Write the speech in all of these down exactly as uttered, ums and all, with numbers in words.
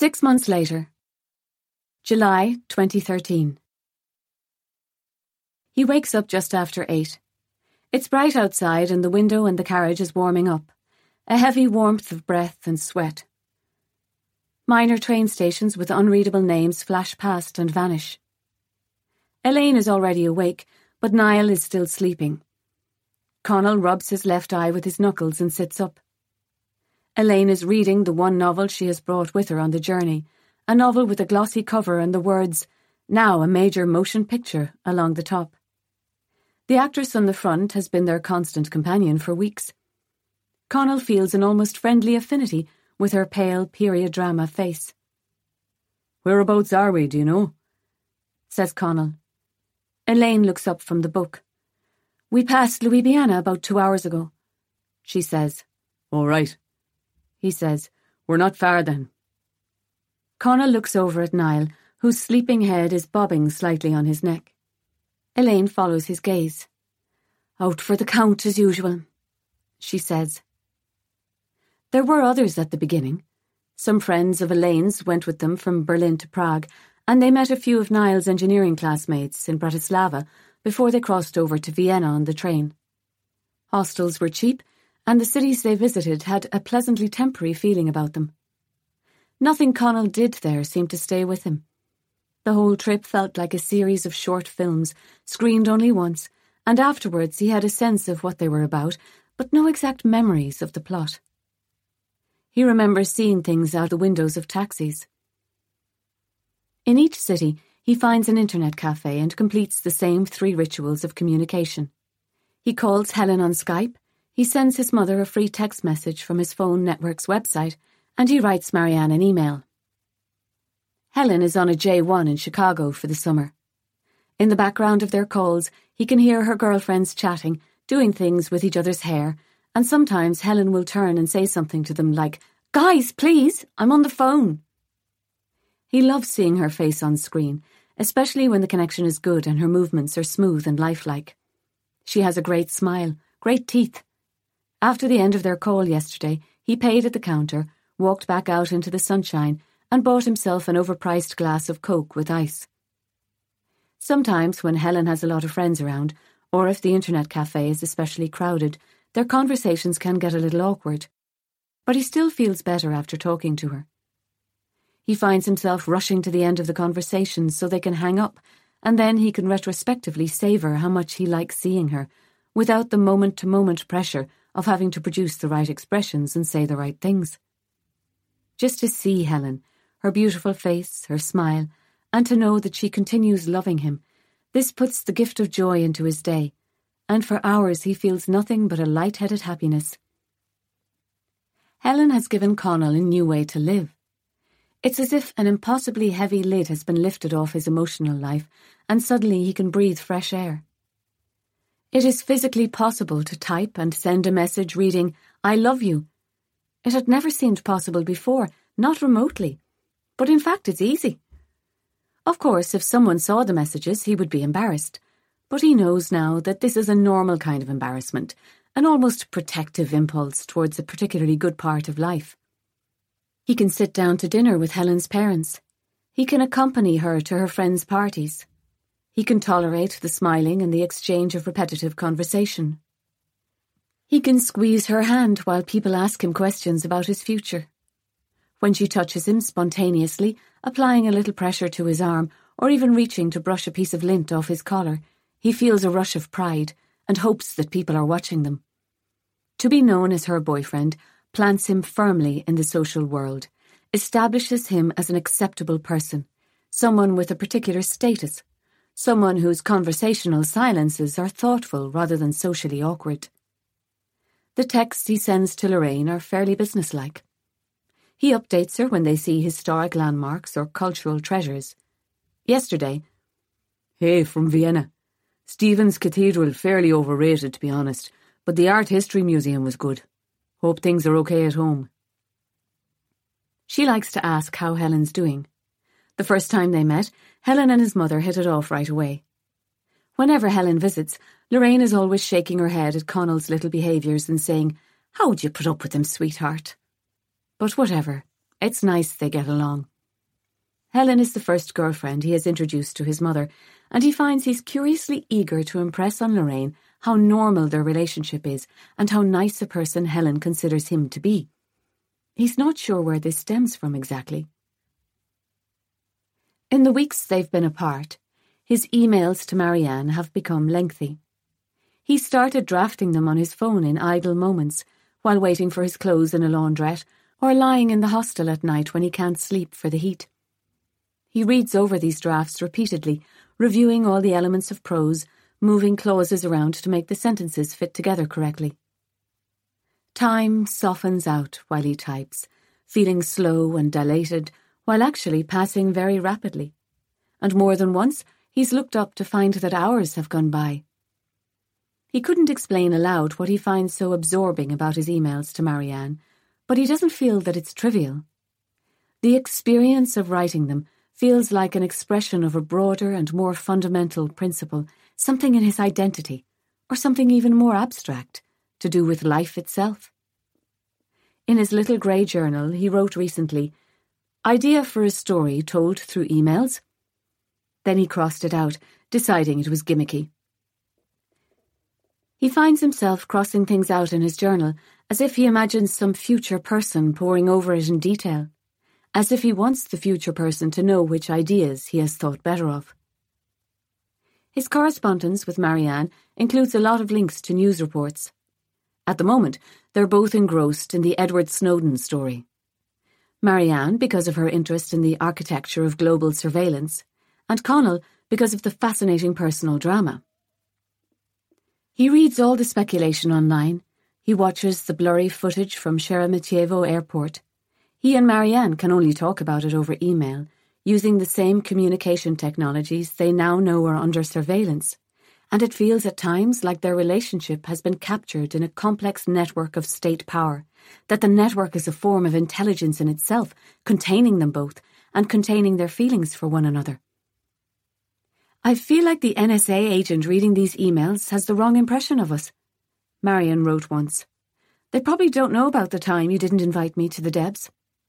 Six months later. July twenty thirteen. He wakes up just after eight. It's bright outside and the window and the carriage is warming up, a heavy warmth of breath and sweat. Minor train stations with unreadable names flash past and vanish. Elaine is already awake, but Niall is still sleeping. Connell rubs his left eye with his knuckles and sits up. Elaine is reading the one novel she has brought with her on the journey, a novel with a glossy cover and the words, "Now a major motion picture," along the top. The actress on the front has been their constant companion for weeks. Connell feels an almost friendly affinity with her pale period drama face. "Whereabouts are we, do you know?" says Connell. Elaine looks up from the book. "We passed Louisiana about two hours ago," she says. "All right," he says. "We're not far then." Connell looks over at Niall, whose sleeping head is bobbing slightly on his neck. Elaine follows his gaze. "Out for the count as usual," she says. There were others at the beginning. Some friends of Elaine's went with them from Berlin to Prague, and they met a few of Niall's engineering classmates in Bratislava before they crossed over to Vienna on the train. Hostels were cheap, and the cities they visited had a pleasantly temporary feeling about them. Nothing Connell did there seemed to stay with him. The whole trip felt like a series of short films, screened only once, and afterwards he had a sense of what they were about, but no exact memories of the plot. He remembers seeing things out the windows of taxis. In each city, he finds an internet cafe and completes the same three rituals of communication. He calls Helen on Skype, he sends his mother a free text message from his phone network's website, and he writes Marianne an email. Helen is on a J one in Chicago for the summer. In the background of their calls, he can hear her girlfriends chatting, doing things with each other's hair, and sometimes Helen will turn and say something to them like, "Guys, please, I'm on the phone." He loves seeing her face on screen, especially when the connection is good and her movements are smooth and lifelike. She has a great smile, great teeth. After the end of their call yesterday, he paid at the counter, walked back out into the sunshine, and bought himself an overpriced glass of Coke with ice. Sometimes when Helen has a lot of friends around, or if the internet cafe is especially crowded, their conversations can get a little awkward. But he still feels better after talking to her. He finds himself rushing to the end of the conversation so they can hang up, and then he can retrospectively savour how much he likes seeing her, without the moment-to-moment pressure of having to produce the right expressions and say the right things. Just to see Helen, her beautiful face, her smile, and to know that she continues loving him, this puts the gift of joy into his day, and for hours he feels nothing but a light-headed happiness. Helen has given Connell a new way to live. It's as if an impossibly heavy lid has been lifted off his emotional life, and suddenly he can breathe fresh air. It is physically possible to type and send a message reading, "I love you." It had never seemed possible before, not remotely, but in fact it's easy. Of course, if someone saw the messages, he would be embarrassed, but he knows now that this is a normal kind of embarrassment, an almost protective impulse towards a particularly good part of life. He can sit down to dinner with Helen's parents. He can accompany her to her friends' parties. He can tolerate the smiling and the exchange of repetitive conversation. He can squeeze her hand while people ask him questions about his future. When she touches him spontaneously, applying a little pressure to his arm, or even reaching to brush a piece of lint off his collar, he feels a rush of pride and hopes that people are watching them. To be known as her boyfriend plants him firmly in the social world, establishes him as an acceptable person, someone with a particular status, someone whose conversational silences are thoughtful rather than socially awkward. The texts he sends to Lorraine are fairly businesslike. He updates her when they see historic landmarks or cultural treasures. Yesterday, "Hey, from Vienna. Stephen's Cathedral fairly overrated, to be honest, but the Art History Museum was good. Hope things are okay at home." She likes to ask how Helen's doing. The first time they met, Helen and his mother hit it off right away. Whenever Helen visits, Lorraine is always shaking her head at Connell's little behaviours and saying, "How'd you put up with him, sweetheart?" But whatever, it's nice they get along. Helen is the first girlfriend he has introduced to his mother, and he finds he's curiously eager to impress on Lorraine how normal their relationship is and how nice a person Helen considers him to be. He's not sure where this stems from exactly. In the weeks they've been apart, his emails to Marianne have become lengthy. He started drafting them on his phone in idle moments, while waiting for his clothes in a laundrette, or lying in the hostel at night when he can't sleep for the heat. He reads over these drafts repeatedly, reviewing all the elements of prose, moving clauses around to make the sentences fit together correctly. Time softens out while he types, feeling slow and dilated, while actually passing very rapidly. And more than once, he's looked up to find that hours have gone by. He couldn't explain aloud what he finds so absorbing about his emails to Marianne, but he doesn't feel that it's trivial. The experience of writing them feels like an expression of a broader and more fundamental principle, something in his identity, or something even more abstract, to do with life itself. In his little grey journal, he wrote recently, "Idea for a story told through emails?" Then he crossed it out, deciding it was gimmicky. He finds himself crossing things out in his journal as if he imagines some future person poring over it in detail, as if he wants the future person to know which ideas he has thought better of. His correspondence with Marianne includes a lot of links to news reports. At the moment, they're both engrossed in the Edward Snowden story. Marianne because of her interest in the architecture of global surveillance, and Connell because of the fascinating personal drama. He reads all the speculation online. He watches the blurry footage from Sheremetyevo Airport. He and Marianne can only talk about it over email, using the same communication technologies they now know are under surveillance, and it feels at times like their relationship has been captured in a complex network of state power, that the network is a form of intelligence in itself, containing them both, and containing their feelings for one another. "I feel like the N S A agent reading these emails has the wrong impression of us," Marianne wrote once. "They probably don't know about the time you didn't invite me to the Debs."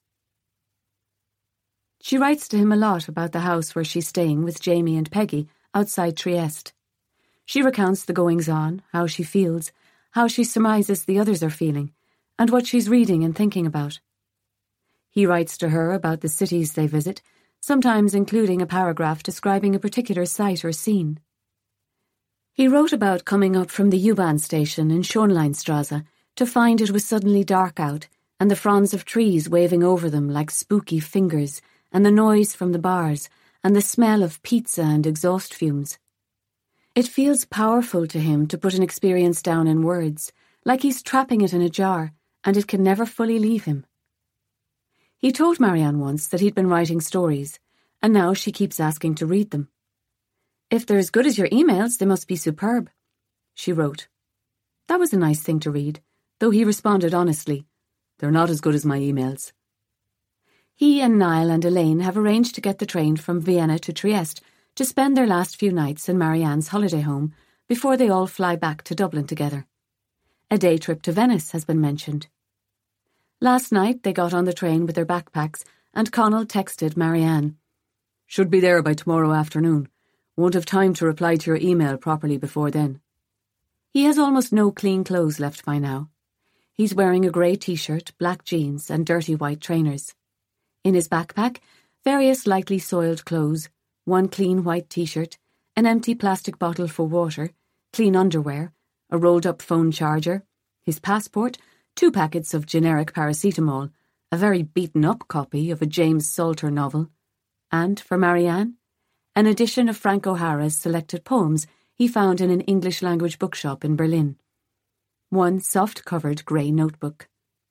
She writes to him a lot about the house where she's staying with Jamie and Peggy outside Trieste. She recounts the goings-on, how she feels, how she surmises the others are feeling, and what she's reading and thinking about. He writes to her about the cities they visit, sometimes including a paragraph describing a particular site or scene. He wrote about coming up from the U-Bahn station in Schönleinstrasse to find it was suddenly dark out and the fronds of trees waving over them like spooky fingers, and the noise from the bars and the smell of pizza and exhaust fumes. It feels powerful to him to put an experience down in words, like he's trapping it in a jar, and it can never fully leave him. He told Marianne once that he'd been writing stories, and now she keeps asking to read them. "If they're as good as your emails, they must be superb," she wrote. That was a nice thing to read, though he responded honestly, "They're not as good as my emails." He and Niall and Elaine have arranged to get the train from Vienna to Trieste to spend their last few nights in Marianne's holiday home before they all fly back to Dublin together. A day trip to Venice has been mentioned. Last night they got on the train with their backpacks and Connell texted Marianne, "Should be there by tomorrow afternoon. Won't have time to reply to your email properly before then." He has almost no clean clothes left by now. He's wearing a grey t-shirt, black jeans and dirty white trainers. In his backpack, various lightly soiled clothes, one clean white t-shirt, an empty plastic bottle for water, clean underwear, a rolled-up phone charger, his passport, two packets of generic paracetamol, a very beaten-up copy of a James Salter novel, and, for Marianne, an edition of Frank O'Hara's selected poems he found in an English-language bookshop in Berlin. One soft-covered grey notebook.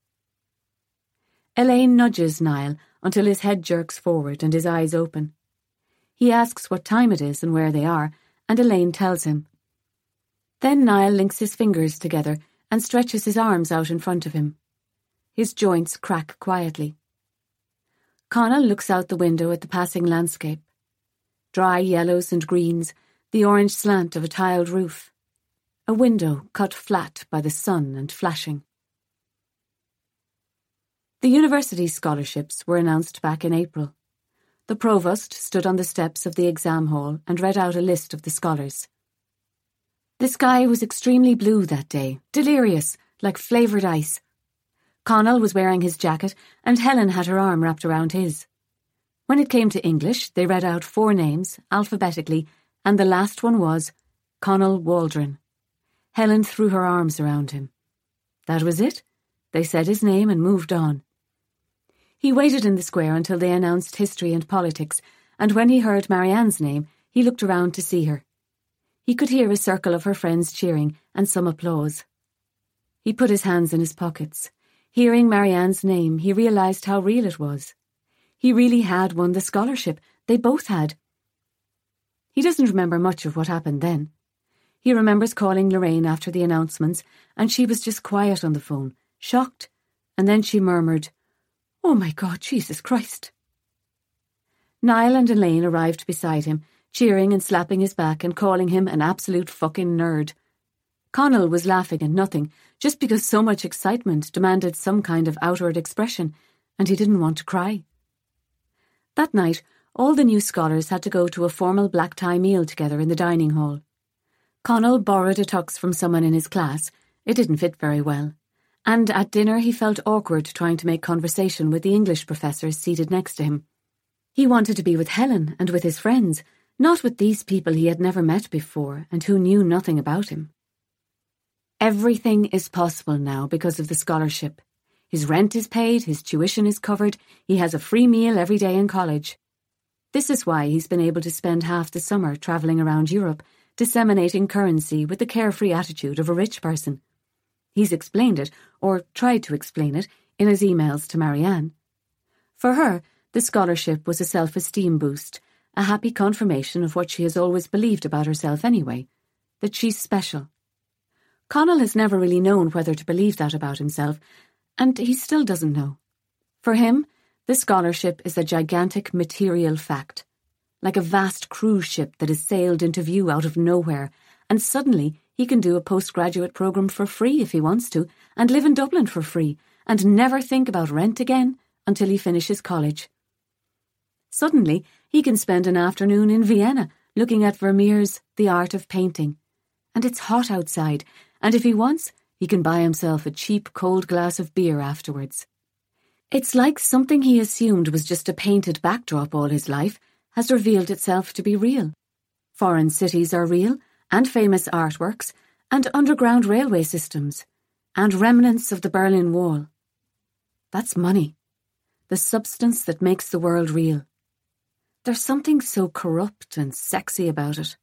Elaine nudges Niall until his head jerks forward and his eyes open. He asks what time it is and where they are, and Elaine tells him. Then Niall links his fingers together and stretches his arms out in front of him. His joints crack quietly. Connell looks out the window at the passing landscape. Dry yellows and greens, the orange slant of a tiled roof. A window cut flat by the sun and flashing. The university scholarships were announced back in April. The provost stood on the steps of the exam hall and read out a list of the scholars. The sky was extremely blue that day, delirious, like flavoured ice. Connell was wearing his jacket and Helen had her arm wrapped around his. When it came to English, they read out four names, alphabetically, and the last one was Connell Waldron. Helen threw her arms around him. That was it. They said his name and moved on. He waited in the square until they announced history and politics, and when he heard Marianne's name, he looked around to see her. He could hear a circle of her friends cheering and some applause. He put his hands in his pockets. Hearing Marianne's name, he realised how real it was. He really had won the scholarship. They both had. He doesn't remember much of what happened then. He remembers calling Lorraine after the announcements, and she was just quiet on the phone, shocked, and then she murmured, "Oh my God, Jesus Christ." Niall and Elaine arrived beside him, cheering and slapping his back and calling him an absolute fucking nerd. Connell was laughing at nothing, just because so much excitement demanded some kind of outward expression, and he didn't want to cry. That night, all the new scholars had to go to a formal black tie meal together in the dining hall. Connell borrowed a tux from someone in his class. It didn't fit very well. And at dinner he felt awkward trying to make conversation with the English professors seated next to him. He wanted to be with Helen and with his friends, not with these people he had never met before and who knew nothing about him. Everything is possible now because of the scholarship. His rent is paid, his tuition is covered, he has a free meal every day in college. This is why he's been able to spend half the summer travelling around Europe, disseminating currency with the carefree attitude of a rich person. He's explained it, or tried to explain it, in his emails to Marianne. For her, the scholarship was a self-esteem boost, a happy confirmation of what she has always believed about herself anyway, that she's special. Connell has never really known whether to believe that about himself, and he still doesn't know. For him, the scholarship is a gigantic material fact, like a vast cruise ship that has sailed into view out of nowhere, and suddenly he can do a postgraduate programme for free if he wants to, and live in Dublin for free, and never think about rent again until he finishes college. Suddenly, he can spend an afternoon in Vienna looking at Vermeer's The Art of Painting. And it's hot outside, and if he wants, he can buy himself a cheap cold glass of beer afterwards. It's like something he assumed was just a painted backdrop all his life has revealed itself to be real. Foreign cities are real, and famous artworks, and underground railway systems, and remnants of the Berlin Wall. That's money, the substance that makes the world real. There's something so corrupt and sexy about it.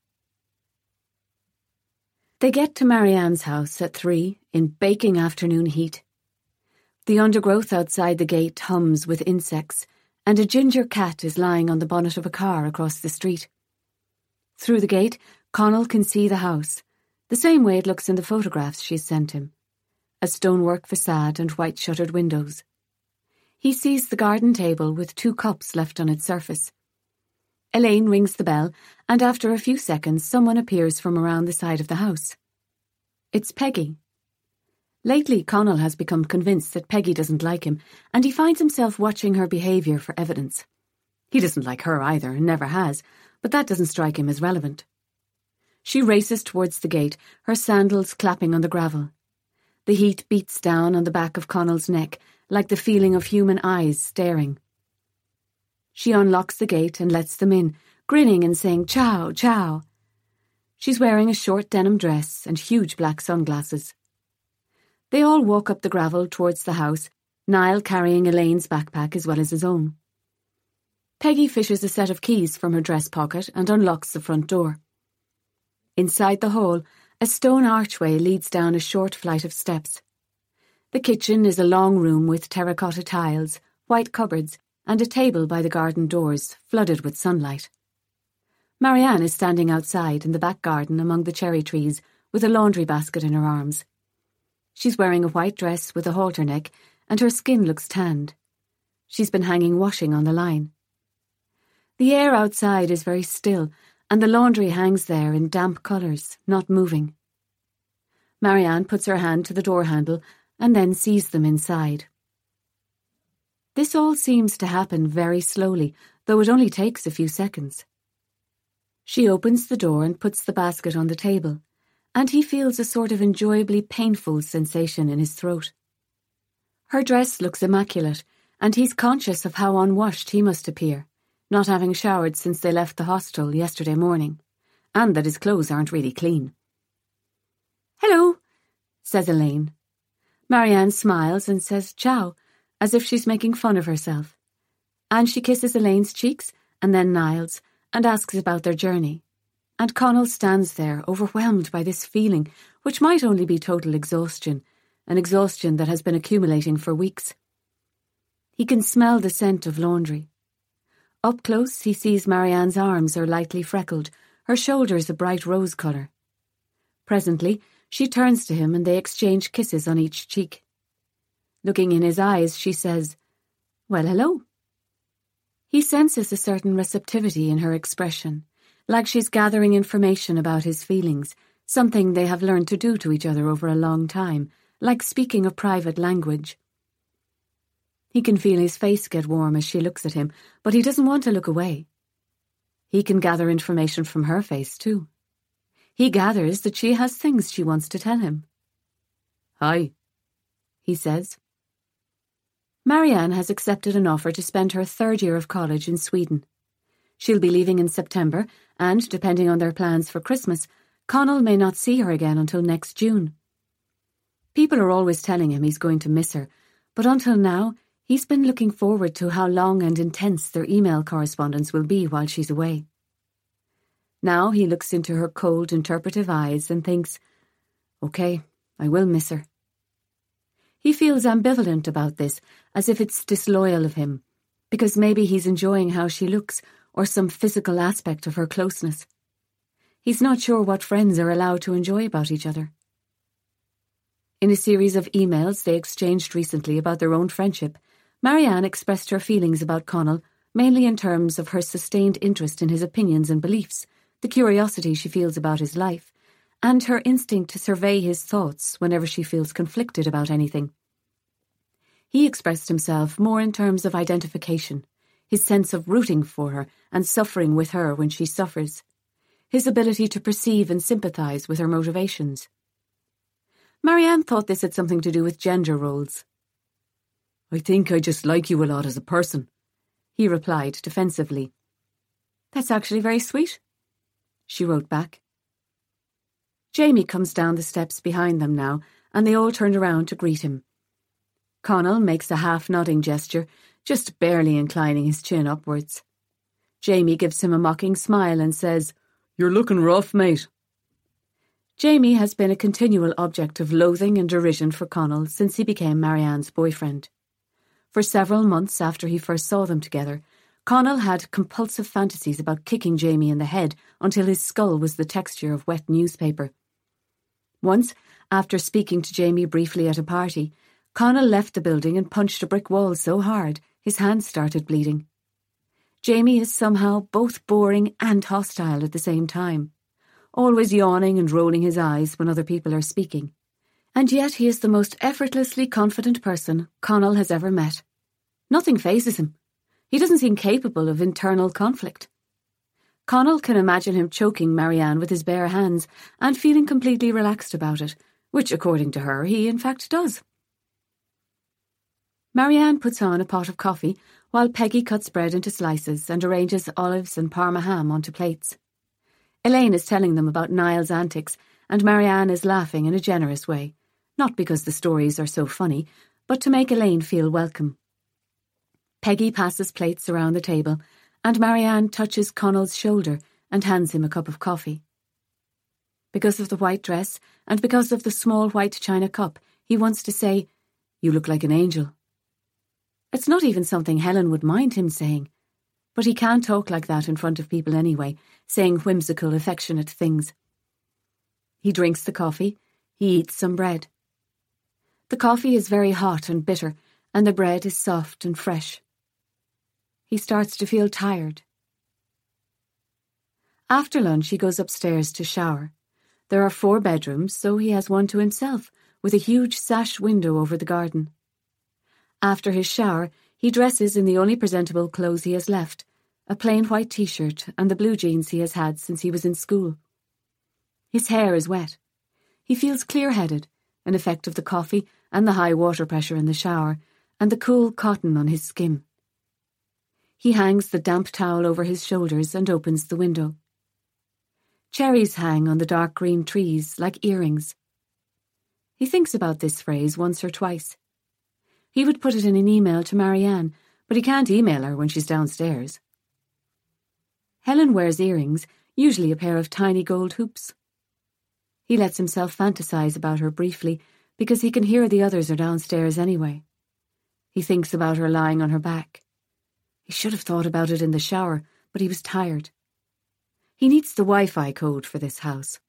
They get to Marianne's house at three in baking afternoon heat. The undergrowth outside the gate hums with insects, and a ginger cat is lying on the bonnet of a car across the street. Through the gate, Connell can see the house, the same way it looks in the photographs she's sent him. A stonework facade and white-shuttered windows. He sees the garden table with two cups left on its surface. Elaine rings the bell, and after a few seconds someone appears from around the side of the house. It's Peggy. Lately, Connell has become convinced that Peggy doesn't like him, and he finds himself watching her behaviour for evidence. He doesn't like her either, and never has, but that doesn't strike him as relevant. She races towards the gate, her sandals clapping on the gravel. The heat beats down on the back of Connell's neck, like the feeling of human eyes staring. She unlocks the gate and lets them in, grinning and saying ciao, ciao. She's wearing a short denim dress and huge black sunglasses. They all walk up the gravel towards the house, Niall carrying Elaine's backpack as well as his own. Peggy fishes a set of keys from her dress pocket and unlocks the front door. Inside the hall, a stone archway leads down a short flight of steps. The kitchen is a long room with terracotta tiles, white cupboards, and a table by the garden doors, flooded with sunlight. Marianne is standing outside in the back garden among the cherry trees with a laundry basket in her arms. She's wearing a white dress with a halter neck, and her skin looks tanned. She's been hanging washing on the line. The air outside is very still, and the laundry hangs there in damp colours, not moving. Marianne puts her hand to the door handle and then sees them inside. This all seems to happen very slowly, though it only takes a few seconds. She opens the door and puts the basket on the table, and he feels a sort of enjoyably painful sensation in his throat. Her dress looks immaculate, and he's conscious of how unwashed he must appear, not having showered since they left the hostel yesterday morning, and that his clothes aren't really clean. "Hello," says Elaine. Marianne smiles and says ciao, as if she's making fun of herself, and she kisses Elaine's cheeks and then Niall's and asks about their journey. And Connell stands there, overwhelmed by this feeling, which might only be total exhaustion, an exhaustion that has been accumulating for weeks. He can smell the scent of laundry. Up close, he sees Marianne's arms are lightly freckled, her shoulders a bright rose colour. Presently, she turns to him and they exchange kisses on each cheek. Looking in his eyes, she says, "Well, hello." He senses a certain receptivity in her expression, like she's gathering information about his feelings, something they have learned to do to each other over a long time, like speaking a private language. He can feel his face get warm as she looks at him, but he doesn't want to look away. He can gather information from her face, too. He gathers that she has things she wants to tell him. "Hi," he says. Marianne has accepted an offer to spend her third year of college in Sweden. She'll be leaving in September, and, depending on their plans for Christmas, Connell may not see her again until next June. People are always telling him he's going to miss her, but until now, he's been looking forward to how long and intense their email correspondence will be while she's away. Now he looks into her cold, interpretive eyes and thinks, "Okay, I will miss her." He feels ambivalent about this, as if it's disloyal of him, because maybe he's enjoying how she looks or some physical aspect of her closeness. He's not sure what friends are allowed to enjoy about each other. In a series of emails they exchanged recently about their own friendship, Marianne expressed her feelings about Connell mainly in terms of her sustained interest in his opinions and beliefs, the curiosity she feels about his life, and her instinct to survey his thoughts whenever she feels conflicted about anything. He expressed himself more in terms of identification, his sense of rooting for her and suffering with her when she suffers, his ability to perceive and sympathise with her motivations. Marianne thought this had something to do with gender roles. "I think I just like you a lot as a person," he replied defensively. "That's actually very sweet," she wrote back. Jamie comes down the steps behind them now, and they all turn around to greet him. Connell makes a half-nodding gesture, just barely inclining his chin upwards. Jamie gives him a mocking smile and says, "You're looking rough, mate." Jamie has been a continual object of loathing and derision for Connell since he became Marianne's boyfriend. For several months after he first saw them together, Connell had compulsive fantasies about kicking Jamie in the head until his skull was the texture of wet newspaper. Once, after speaking to Jamie briefly at a party, Connell left the building and punched a brick wall so hard his hands started bleeding. Jamie is somehow both boring and hostile at the same time, always yawning and rolling his eyes when other people are speaking. And yet he is the most effortlessly confident person Connell has ever met. Nothing phases him. He doesn't seem capable of internal conflict. Connell can imagine him choking Marianne with his bare hands and feeling completely relaxed about it, which, according to her, he in fact does. Marianne puts on a pot of coffee while Peggy cuts bread into slices and arranges olives and parma ham onto plates. Elaine is telling them about Niall's antics, and Marianne is laughing in a generous way, not because the stories are so funny, but to make Elaine feel welcome. Peggy passes plates around the table, and Marianne touches Connell's shoulder and hands him a cup of coffee. Because of the white dress, and because of the small white china cup, he wants to say, "You look like an angel." It's not even something Helen would mind him saying, but he can't talk like that in front of people anyway, saying whimsical, affectionate things. He drinks the coffee, he eats some bread. The coffee is very hot and bitter, and the bread is soft and fresh. He starts to feel tired. After lunch, he goes upstairs to shower. There are four bedrooms, so he has one to himself, with a huge sash window over the garden. After his shower, He dresses in the only presentable clothes he has left, a plain white t-shirt and the blue jeans he has had since he was in school. His hair is wet. He feels clear-headed, an effect of the coffee and the high water pressure in the shower, and the cool cotton on his skin. He hangs the damp towel over his shoulders and opens the window. Cherries hang on the dark green trees like earrings. He thinks about this phrase once or twice. He would put it in an email to Marianne, but he can't email her when she's downstairs. Helen wears earrings, usually a pair of tiny gold hoops. He lets himself fantasize about her briefly because he can hear the others are downstairs anyway. He thinks about her lying on her back. He should have thought about it in the shower, but he was tired. He needs the Wi-Fi code for this house.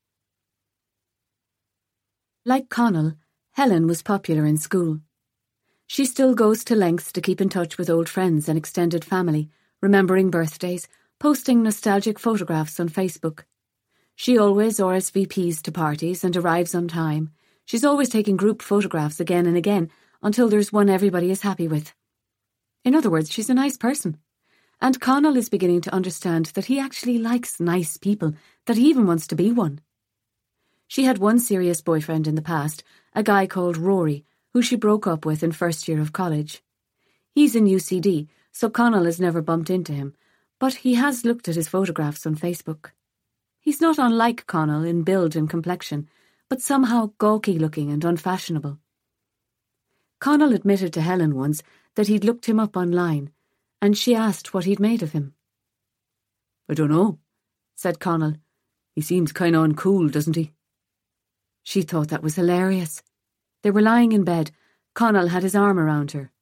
Like Connell, Helen was popular in school. She still goes to lengths to keep in touch with old friends and extended family, remembering birthdays, posting nostalgic photographs on Facebook. She always R S V Ps to parties and arrives on time. She's always taking group photographs again and again until there's one everybody is happy with. In other words, she's a nice person. And Connell is beginning to understand that he actually likes nice people, that he even wants to be one. She had one serious boyfriend in the past, a guy called Rory, who she broke up with in first year of college. He's in U C D, so Connell has never bumped into him, but he has looked at his photographs on Facebook. He's not unlike Connell in build and complexion, but somehow gawky-looking and unfashionable. Connell admitted to Helen once that he'd looked him up online, and she asked what he'd made of him. "I don't know," said Connell. "He seems kind of uncool, doesn't he?" She thought that was hilarious. They were lying in bed. Connell had his arm around her.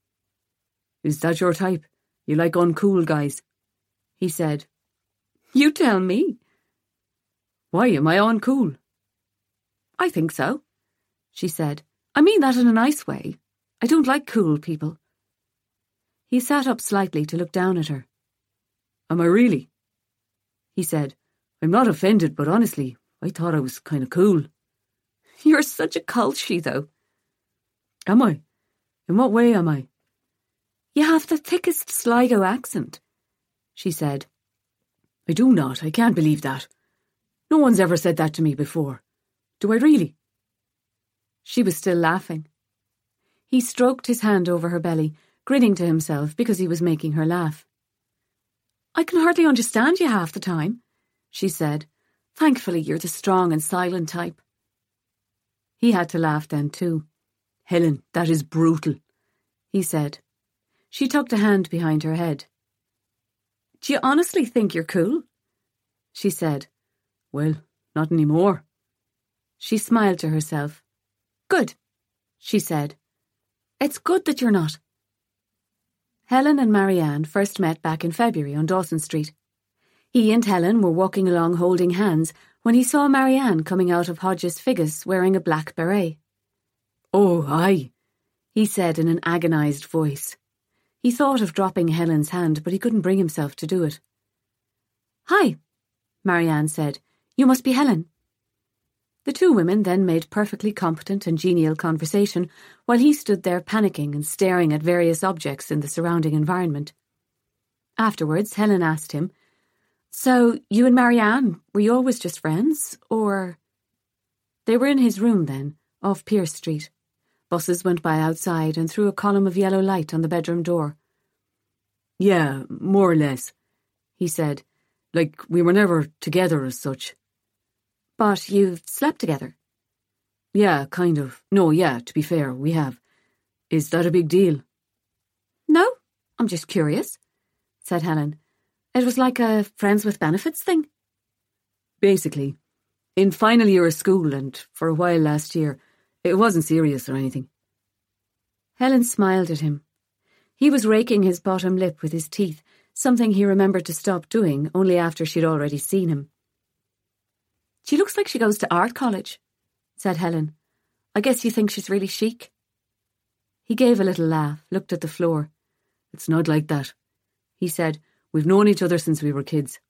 "Is that your type? You like uncool guys?" he said. "You tell me." "Why am I uncool?" "I think so," she said. "I mean that in a nice way. I don't like cool people." He sat up slightly to look down at her. "Am I really?" he said. "I'm not offended, but honestly, I thought I was kind of cool." "You're such a culture, though." "Am I? In what way am I?" "You have the thickest Sligo accent," she said. "I do not. I can't believe that. No one's ever said that to me before. Do I really?" She was still laughing. He stroked his hand over her belly, grinning to himself because he was making her laugh. "I can hardly understand you half the time," she said. "Thankfully you're the strong and silent type." He had to laugh then too. "Helen, that is brutal," he said. She tucked a hand behind her head. "Do you honestly think you're cool?" she said. "Well, not anymore." She smiled to herself. "Good," she said. "It's good that you're not." Helen and Marianne first met back in February on Dawson Street. He and Helen were walking along holding hands when he saw Marianne coming out of Hodges Figgis wearing a black beret. "Oh, aye," he said in an agonised voice. He thought of dropping Helen's hand, but he couldn't bring himself to do it. "Hi," Marianne said. "You must be Helen." The two women then made perfectly competent and genial conversation while he stood there panicking and staring at various objects in the surrounding environment. Afterwards, Helen asked him, "So, you and Marianne, were you always just friends, or—" They were in his room then, off Pierce Street. Buses went by outside and threw a column of yellow light on the bedroom door. "Yeah, more or less," he said. "Like, we were never together as such." "But you've slept together?" "Yeah, kind of. No, yeah, to be fair, we have. Is that a big deal?" "No, I'm just curious," said Helen. "It was like a friends with benefits thing?" "Basically. In final year of school and for a while last year. It wasn't serious or anything." Helen smiled at him. He was raking his bottom lip with his teeth, something he remembered to stop doing only after she'd already seen him. "She looks like she goes to art college," said Helen. "I guess you think she's really chic?" He gave a little laugh, looked at the floor. "It's not like that," he said. "We've known each other since we were kids."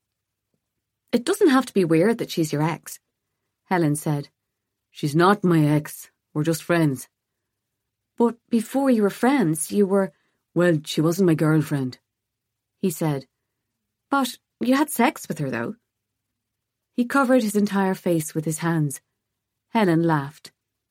"It doesn't have to be weird that she's your ex," Helen said. "She's not my ex. We're just friends." "But before you were friends, you were... Well, she wasn't my girlfriend, he said. But you had sex with her, though. He covered his entire face with his hands. Helen laughed.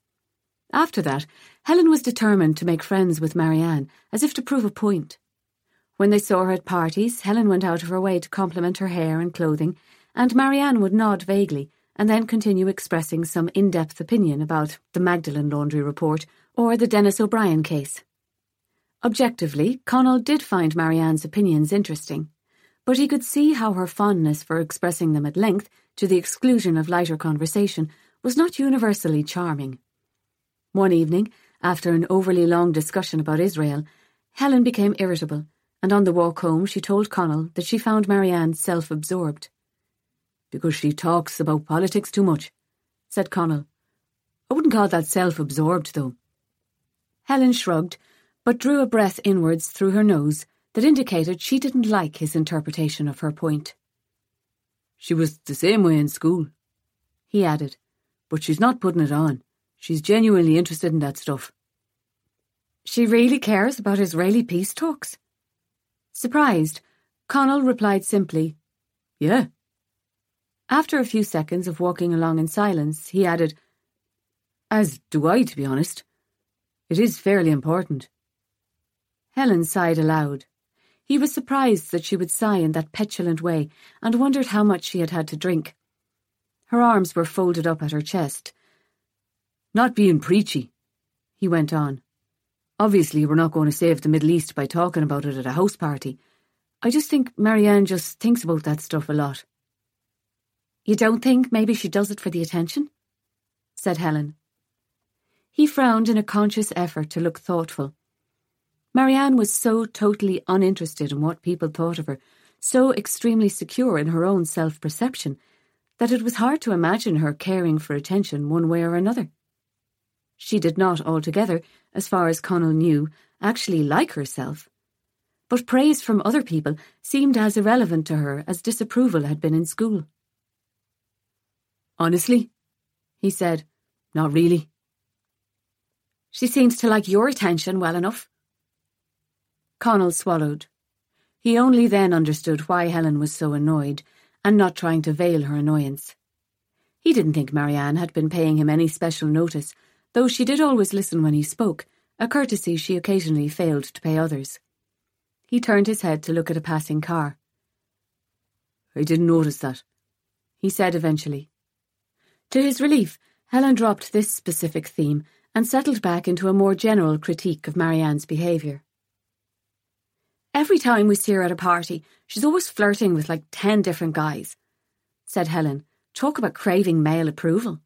After that, Helen was determined to make friends with Marianne, as if to prove a point. When they saw her at parties, Helen went out of her way to compliment her hair and clothing, and Marianne would nod vaguely and then continue expressing some in-depth opinion about the Magdalen laundry report or the Dennis O'Brien case. Objectively, Connell did find Marianne's opinions interesting, but he could see how her fondness for expressing them at length, to the exclusion of lighter conversation, was not universally charming. One evening, after an overly long discussion about Israel, Helen became irritable, and on the walk home she told Connell that she found Marianne self-absorbed. "Because she talks about politics too much," said Connell. "I wouldn't call that self-absorbed, though." Helen shrugged, but drew a breath inwards through her nose that indicated she didn't like his interpretation of her point. "She was the same way in school," he added, "but she's not putting it on. She's genuinely interested in that stuff." "She really cares about Israeli peace talks?" Surprised, Connell replied simply, "Yeah." After a few seconds of walking along in silence, he added, "As do I, to be honest. It is fairly important." Helen sighed aloud. He was surprised that she would sigh in that petulant way and wondered how much she had had to drink. Her arms were folded up at her chest. "Not being preachy," he went on. "Obviously we're not going to save the Middle East by talking about it at a house party. I just think Marianne just thinks about that stuff a lot." "You don't think maybe she does it for the attention?" said Helen. He frowned in a conscious effort to look thoughtful. Marianne was so totally uninterested in what people thought of her, so extremely secure in her own self-perception, that it was hard to imagine her caring for attention one way or another. She did not altogether, as far as Connell knew, actually like herself. But praise from other people seemed as irrelevant to her as disapproval had been in school. "Honestly," he said, "not really." "She seems to like your attention well enough." Connell swallowed. He only then understood why Helen was so annoyed, and not trying to veil her annoyance. He didn't think Marianne had been paying him any special notice, though she did always listen when he spoke, a courtesy she occasionally failed to pay others. He turned his head to look at a passing car. "I didn't notice that," he said eventually. To his relief, Helen dropped this specific theme and settled back into a more general critique of Marianne's behaviour. "Every time we see her at a party, she's always flirting with like ten different guys," said Helen. "Talk about craving male approval."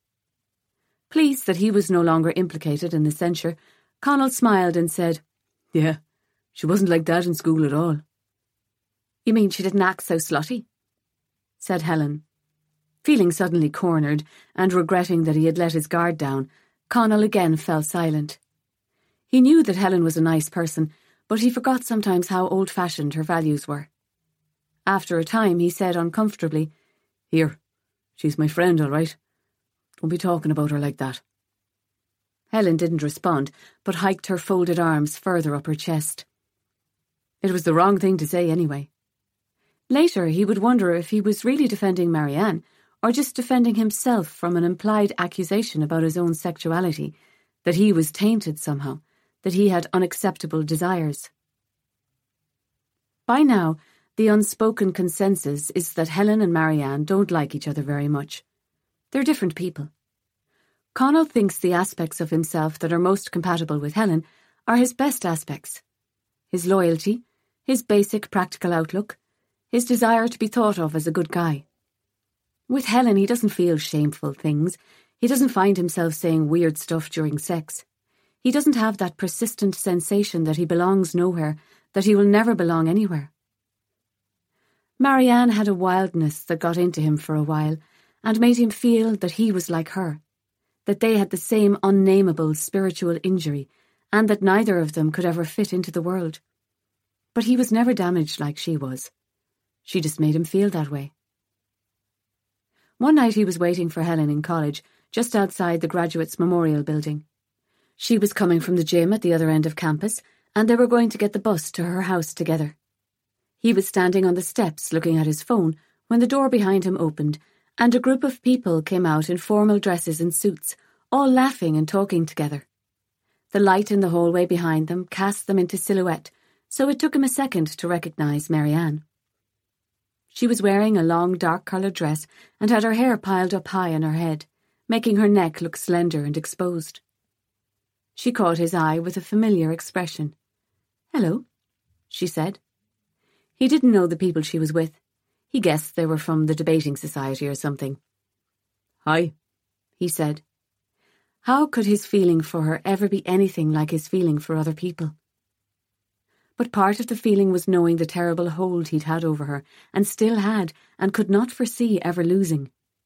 Pleased that he was no longer implicated in the censure, Connell smiled and said, "Yeah, she wasn't like that in school at all." "You mean she didn't act so slutty?" said Helen. Feeling suddenly cornered and regretting that he had let his guard down, Connell again fell silent. He knew that Helen was a nice person, but he forgot sometimes how old-fashioned her values were. After a time, he said uncomfortably, "Here, she's my friend, all right. Don't be talking about her like that." Helen didn't respond, but hiked her folded arms further up her chest. It was the wrong thing to say anyway. Later, he would wonder if he was really defending Marianne, or just defending himself from an implied accusation about his own sexuality, that he was tainted somehow, that he had unacceptable desires. By now, the unspoken consensus is that Helen and Marianne don't like each other very much. They're different people. Connell thinks the aspects of himself that are most compatible with Helen are his best aspects. His loyalty, his basic practical outlook, his desire to be thought of as a good guy. With Helen, he doesn't feel shameful things. He doesn't find himself saying weird stuff during sex. He doesn't have that persistent sensation that he belongs nowhere, that he will never belong anywhere. Marianne had a wildness that got into him for a while and made him feel that he was like her, that they had the same unnameable spiritual injury, and that neither of them could ever fit into the world. But he was never damaged like she was. She just made him feel that way. One night he was waiting for Helen in college, just outside the Graduates' Memorial Building. She was coming from the gym at the other end of campus, and they were going to get the bus to her house together. He was standing on the steps looking at his phone when the door behind him opened, and a group of people came out in formal dresses and suits, all laughing and talking together. The light in the hallway behind them cast them into silhouette, so it took him a second to recognise Marianne. She was wearing a long dark-coloured dress and had her hair piled up high on her head, making her neck look slender and exposed. She caught his eye with a familiar expression. "Hello," she said. He didn't know the people she was with. He guessed they were from the debating society or something. "Hi," he said. How could his feeling for her ever be anything like his feeling for other people? But part of the feeling was knowing the terrible hold he'd had over her, and still had, and could not foresee ever losing.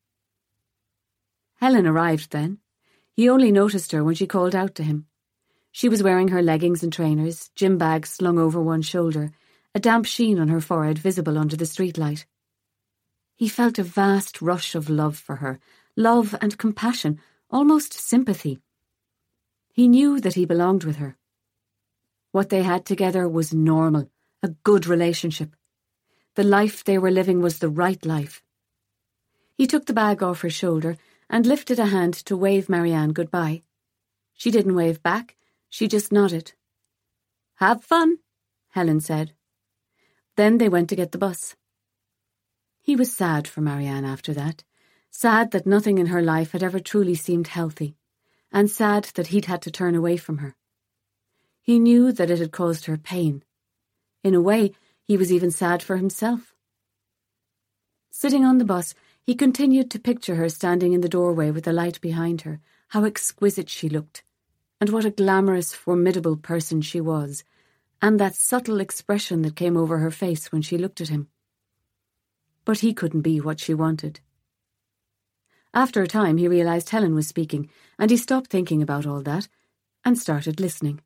Helen arrived then. He only noticed her when she called out to him. She was wearing her leggings and trainers, gym bag slung over one shoulder, a damp sheen on her forehead visible under the streetlight. He felt a vast rush of love for her, love and compassion, almost sympathy. He knew that he belonged with her. What they had together was normal, a good relationship. The life they were living was the right life. He took the bag off her shoulder and lifted a hand to wave Marianne goodbye. She didn't wave back, she just nodded. "Have fun," Helen said. Then they went to get the bus. He was sad for Marianne after that, sad that nothing in her life had ever truly seemed healthy, and sad that he'd had to turn away from her. He knew that it had caused her pain. In a way, he was even sad for himself. Sitting on the bus, he continued to picture her standing in the doorway with the light behind her, how exquisite she looked, and what a glamorous, formidable person she was, and that subtle expression that came over her face when she looked at him. But he couldn't be what she wanted. After a time, he realised Helen was speaking, and he stopped thinking about all that and started listening.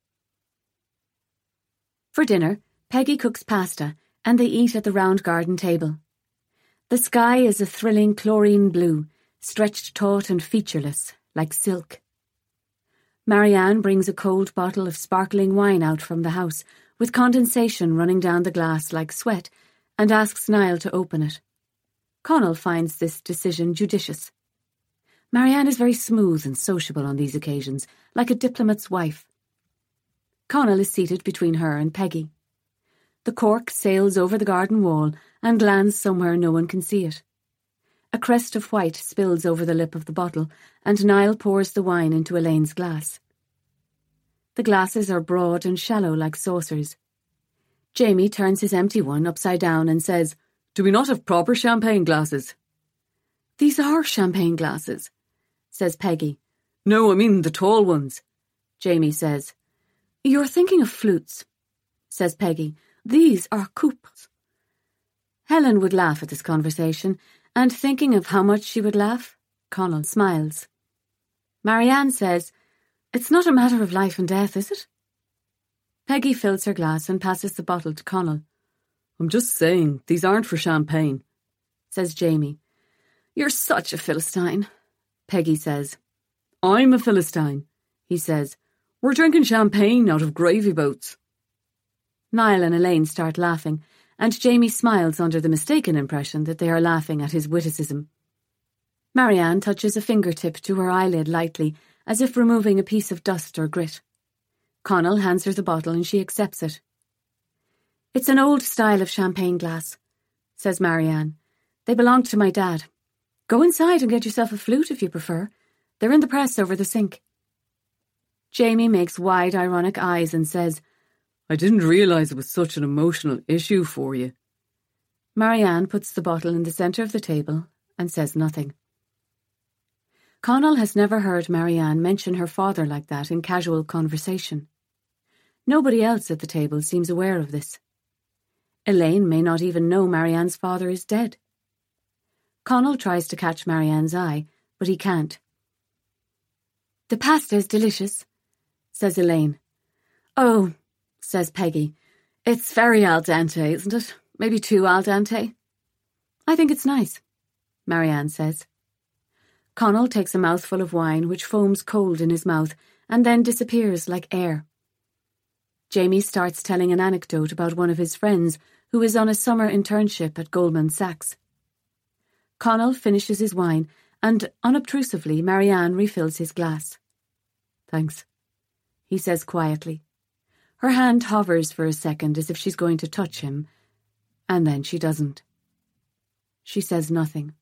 For dinner, Peggy cooks pasta, and they eat at the round garden table. The sky is a thrilling chlorine blue, stretched taut and featureless, like silk. Marianne brings a cold bottle of sparkling wine out from the house, with condensation running down the glass like sweat, and asks Niall to open it. Connell finds this decision judicious. Marianne is very smooth and sociable on these occasions, like a diplomat's wife. Connell is seated between her and Peggy. The cork sails over the garden wall and lands somewhere no one can see it. A crest of white spills over the lip of the bottle, and Niall pours the wine into Elaine's glass. The glasses are broad and shallow like saucers. Jamie turns his empty one upside down and says, "Do we not have proper champagne glasses?" "These are champagne glasses," says Peggy. "No, I mean the tall ones," Jamie says. "You're thinking of flutes," says Peggy. "These are coupes." Helen would laugh at this conversation, and thinking of how much she would laugh, Connell smiles. Marianne says, "It's not a matter of life and death, is it?" Peggy fills her glass and passes the bottle to Connell. "I'm just saying, these aren't for champagne," says Jamie. "You're such a Philistine," Peggy says. "I'm a Philistine," he says. "We're drinking champagne out of gravy boats." Niall and Elaine start laughing, and Jamie smiles under the mistaken impression that they are laughing at his witticism. Marianne touches a fingertip to her eyelid lightly, as if removing a piece of dust or grit. Connell hands her the bottle and she accepts it. "It's an old style of champagne glass," says Marianne. "They belonged to my dad. Go inside and get yourself a flute if you prefer. They're in the press over the sink." Jamie makes wide, ironic eyes and says, "I didn't realise it was such an emotional issue for you." Marianne puts the bottle in the centre of the table and says nothing. Connell has never heard Marianne mention her father like that in casual conversation. Nobody else at the table seems aware of this. Elaine may not even know Marianne's father is dead. Connell tries to catch Marianne's eye, but he can't. "The pasta is delicious," says Elaine. "Oh," says Peggy, "it's very al dente, isn't it? Maybe too al dente." "I think it's nice," Marianne says. Connell takes a mouthful of wine which foams cold in his mouth and then disappears like air. Jamie starts telling an anecdote about one of his friends who is on a summer internship at Goldman Sachs. Connell finishes his wine and, unobtrusively, Marianne refills his glass. "Thanks," he says quietly. Her hand hovers for a second as if she's going to touch him, and then she doesn't. She says nothing.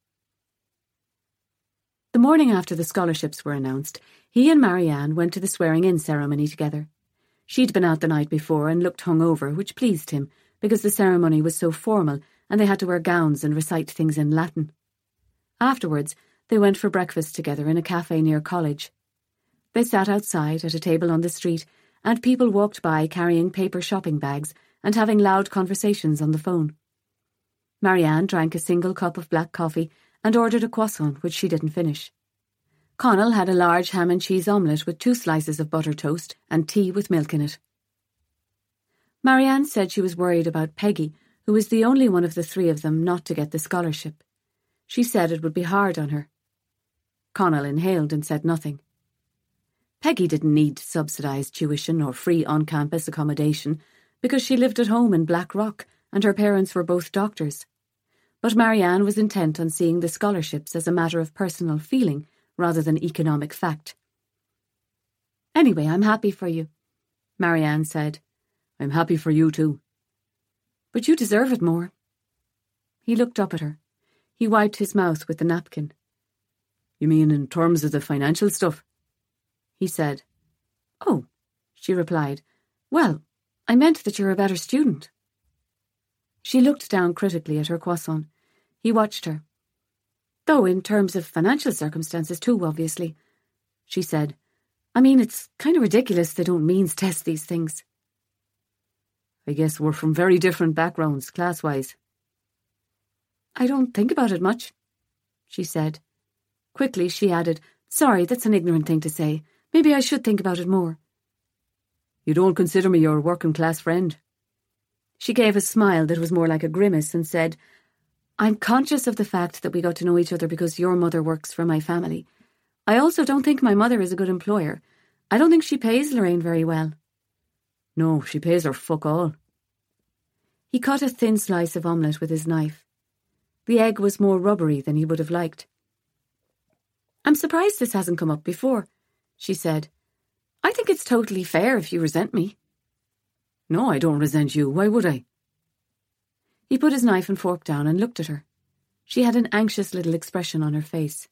The morning after the scholarships were announced, he and Marianne went to the swearing-in ceremony together. She'd been out the night before and looked hungover, which pleased him, because the ceremony was so formal and they had to wear gowns and recite things in Latin. Afterwards, they went for breakfast together in a cafe near college. They sat outside at a table on the street, and people walked by carrying paper shopping bags and having loud conversations on the phone. Marianne drank a single cup of black coffee and ordered a croissant, which she didn't finish. Connell had a large ham and cheese omelette with two slices of butter toast and tea with milk in it. Marianne said she was worried about Peggy, who was the only one of the three of them not to get the scholarship. She said it would be hard on her. Connell inhaled and said nothing. Peggy didn't need subsidised tuition or free on-campus accommodation because she lived at home in Black Rock and her parents were both doctors. But Marianne was intent on seeing the scholarships as a matter of personal feeling rather than economic fact. "Anyway, I'm happy for you," Marianne said. "I'm happy for you too." "But you deserve it more." He looked up at her. He wiped his mouth with the napkin. "You mean in terms of the financial stuff?" he said. "Oh," she replied. "Well, I meant that you're a better student." She looked down critically at her croissant. He watched her. "Though in terms of financial circumstances too, obviously," she said. "I mean, it's kind of ridiculous they don't means test these things." "I guess we're from very different backgrounds, class-wise." "I don't think about it much," she said. Quickly she added, "Sorry, that's an ignorant thing to say. Maybe I should think about it more." "You don't consider me your working-class friend?" She gave a smile that was more like a grimace and said, "I'm conscious of the fact that we got to know each other because your mother works for my family. I also don't think my mother is a good employer. I don't think she pays Lorraine very well." "No, she pays her fuck all." He cut a thin slice of omelette with his knife. The egg was more rubbery than he would have liked. "I'm surprised this hasn't come up before," she said. "I think it's totally fair if you resent me." "No, I don't resent you. Why would I?" He put his knife and fork down and looked at her. She had an anxious little expression on her face.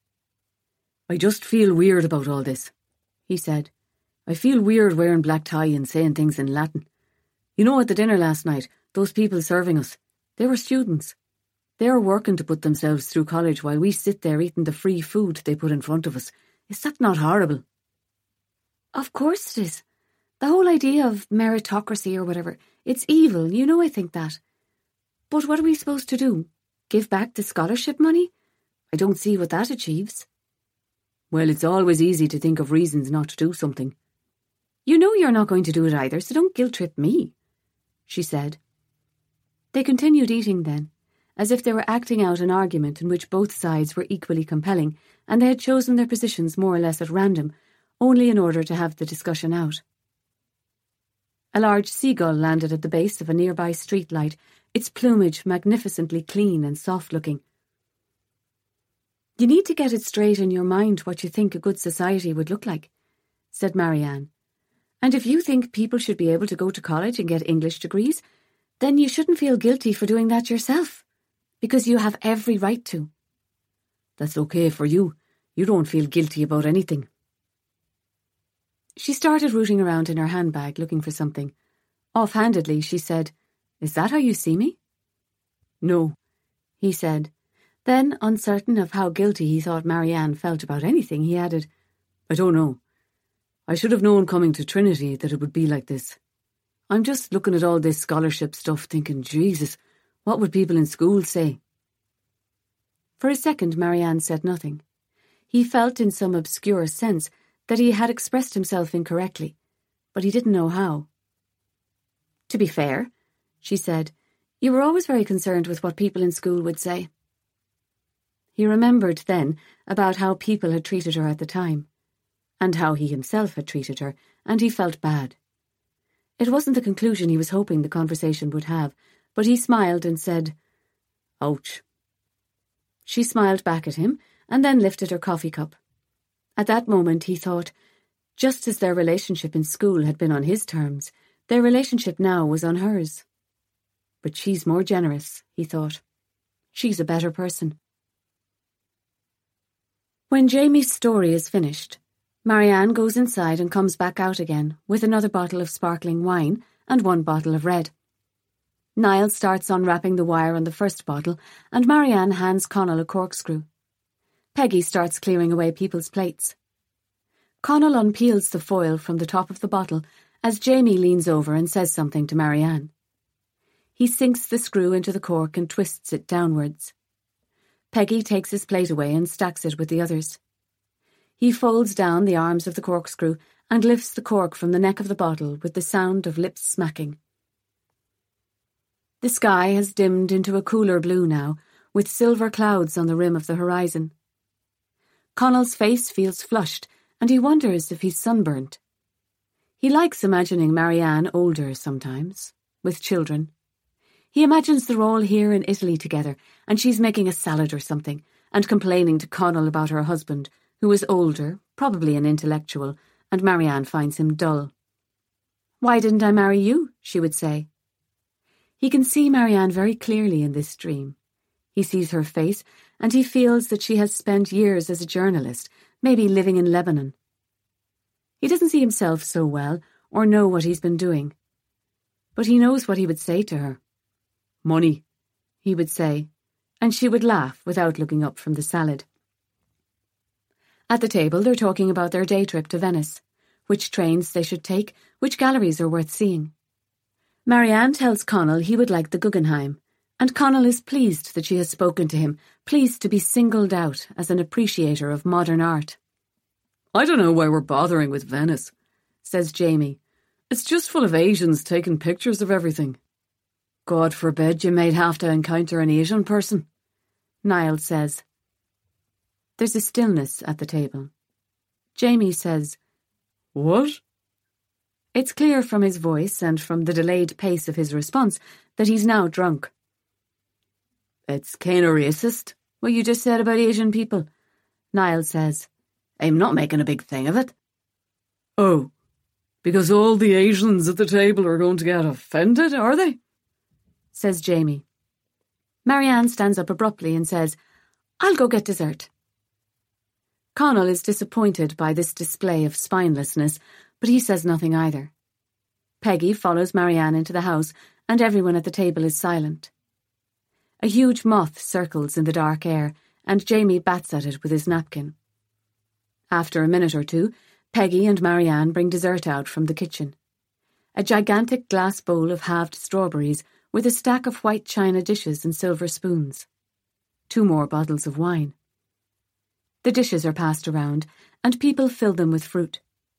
"I just feel weird about all this," he said. "I feel weird wearing black tie and saying things in Latin. You know, at the dinner last night, those people serving us, they were students. They're working to put themselves through college while we sit there eating the free food they put in front of us. Is that not horrible?" "Of course it is. The whole idea of meritocracy or whatever, it's evil, you know I think that. But what are we supposed to do? Give back the scholarship money? I don't see what that achieves." "Well, it's always easy to think of reasons not to do something." "You know you're not going to do it either, so don't guilt-trip me," she said. They continued eating then, as if they were acting out an argument in which both sides were equally compelling, and they had chosen their positions more or less at random, only in order to have the discussion out. A large seagull landed at the base of a nearby streetlight, its plumage magnificently clean and soft-looking. "You need to get it straight in your mind what you think a good society would look like," said Marianne. "And if you think people should be able to go to college and get English degrees, then you shouldn't feel guilty for doing that yourself, because you have every right to." "That's okay for you. You don't feel guilty about anything." She started rooting around in her handbag looking for something. Offhandedly, she said, "Is that how you see me?" "No," he said. Then, uncertain of how guilty he thought Marianne felt about anything, he added, "I don't know. I should have known coming to Trinity that it would be like this. I'm just looking at all this scholarship stuff thinking, Jesus, what would people in school say?" For a second, Marianne said nothing. He felt in some obscure sense that he had expressed himself incorrectly, but he didn't know how. "To be fair," she said, "you were always very concerned with what people in school would say." He remembered then about how people had treated her at the time, and how he himself had treated her, and he felt bad. It wasn't the conclusion he was hoping the conversation would have, but he smiled and said, "Ouch." She smiled back at him and then lifted her coffee cup. At that moment he thought, just as their relationship in school had been on his terms, their relationship now was on hers. But she's more generous, he thought. She's a better person. When Jamie's story is finished, Marianne goes inside and comes back out again with another bottle of sparkling wine and one bottle of red. Niall starts unwrapping the wire on the first bottle and Marianne hands Connell a corkscrew. Peggy starts clearing away people's plates. Connell unpeels the foil from the top of the bottle as Jamie leans over and says something to Marianne. He sinks the screw into the cork and twists it downwards. Peggy takes his plate away and stacks it with the others. He folds down the arms of the corkscrew and lifts the cork from the neck of the bottle with the sound of lips smacking. The sky has dimmed into a cooler blue now, with silver clouds on the rim of the horizon. Connell's face feels flushed, and he wonders if he's sunburnt. He likes imagining Marianne older sometimes, with children. He imagines they're all here in Italy together, and she's making a salad or something, and complaining to Connell about her husband, who is older, probably an intellectual, and Marianne finds him dull. "Why didn't I marry you?" she would say. He can see Marianne very clearly in this dream. He sees her face, and he feels that she has spent years as a journalist, maybe living in Lebanon. He doesn't see himself so well, or know what he's been doing. But he knows what he would say to her. "Money," he would say, and she would laugh without looking up from the salad. At the table they're talking about their day trip to Venice, which trains they should take, which galleries are worth seeing. Marianne tells Connell he would like the Guggenheim, and Connell is pleased that she has spoken to him, pleased to be singled out as an appreciator of modern art. "I don't know why we're bothering with Venice," says Jamie. "It's just full of Asians taking pictures of everything." "God forbid you might have to encounter an Asian person," Niall says. There's a stillness at the table. Jamie says, "What?" It's clear from his voice and from the delayed pace of his response that he's now drunk. "It's kinda racist, what you just said about Asian people," Niall says. "I'm not making a big thing of it." "Oh, because all the Asians at the table are going to get offended, are they?" says Jamie. Marianne stands up abruptly and says, "I'll go get dessert." Connell is disappointed by this display of spinelessness, but he says nothing either. Peggy follows Marianne into the house, and everyone at the table is silent. A huge moth circles in the dark air, and Jamie bats at it with his napkin. After a minute or two, Peggy and Marianne bring dessert out from the kitchen. A gigantic glass bowl of halved strawberries with a stack of white china dishes and silver spoons. Two more bottles of wine. The dishes are passed around, and people fill them with fruit.